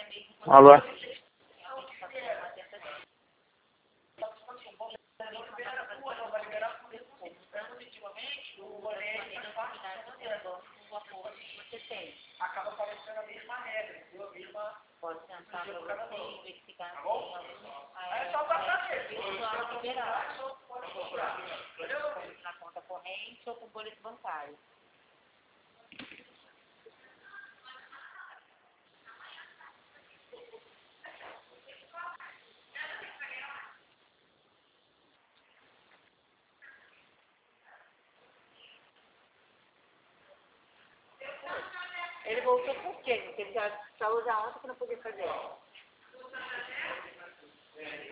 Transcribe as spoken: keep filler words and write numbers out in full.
Alô? Acaba aparecendo a mesma regra, entendeu? A mesma... Pode tentar para você e verificar se tem algum... É só passar mesmo. Pessoal liberado. Na conta corrente ou com boleto bancário. Ele voltou por quê? Porque ele já saiu já ontem que não podia fazer.